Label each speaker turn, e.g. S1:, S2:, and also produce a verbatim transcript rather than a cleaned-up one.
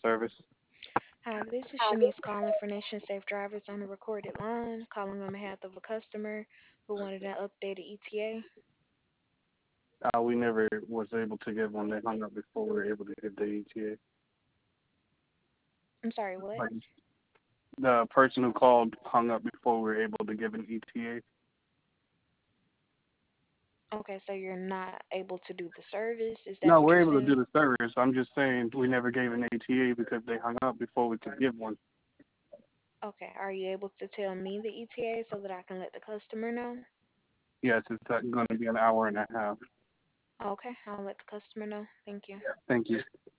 S1: service.
S2: Hi, this is Shanice calling for Nation Safe Drivers on a recorded line, calling on behalf of a customer who wanted an updated E T A.
S1: Uh, we never was able to get one. They hung up before we were able to get the E T A.
S2: I'm sorry, what?
S1: Like the person who called hung up before we were able to give an E T A.
S2: Okay, so you're not able to do the service? Is that
S1: No,
S2: what
S1: we're
S2: you're
S1: able to do
S2: saying?
S1: the service. I'm just saying we never gave an E T A because they hung up before we could give one.
S2: Okay, are you able to tell me the E T A so that I can let the customer know?
S1: Yes, it's uh, going to be an hour and a half.
S2: Okay, I'll let the customer know. Thank you.
S1: Thank you.